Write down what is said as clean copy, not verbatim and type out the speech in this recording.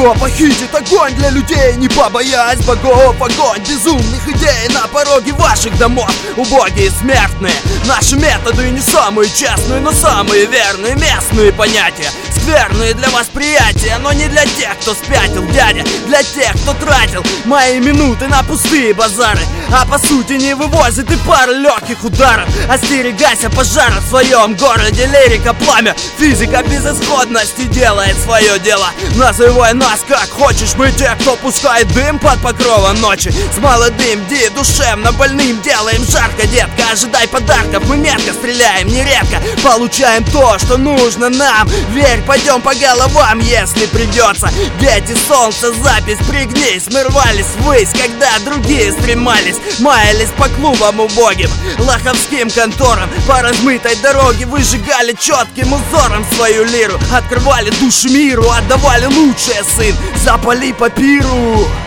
Кто похитит огонь для людей, не побоясь богов? Огонь безумных идей на пороге ваших домов. Убогие смертные, наши методы не самые честные, но самые верные. Местные понятия, скверные для восприятия, но не для тех, кто спятил, дядя. Для тех, кто тратил мои минуты на пустые базары, а по сути не вывозит и пары легких ударов. Остерегайся пожара в своем городе. Лирика пламя, физика безысходности делает свое дело. Называй нас как хочешь, мы те, кто пускает дым под покровом ночи. С молодым ди душевно больным делаем жарко, детка. Ожидай подарков, мы метко стреляем нередко. Получаем то, что нужно нам. Верь, пойдем по головам, если придется. Дети солнца, запись, пригнись. Мы рвались ввысь, когда другие стремались. Маялись по клубам убогим, лоховским конторам. По размытой дороге выжигали четким узором свою лиру. Открывали души миру, отдавали лучшее, сын. Запали папиру.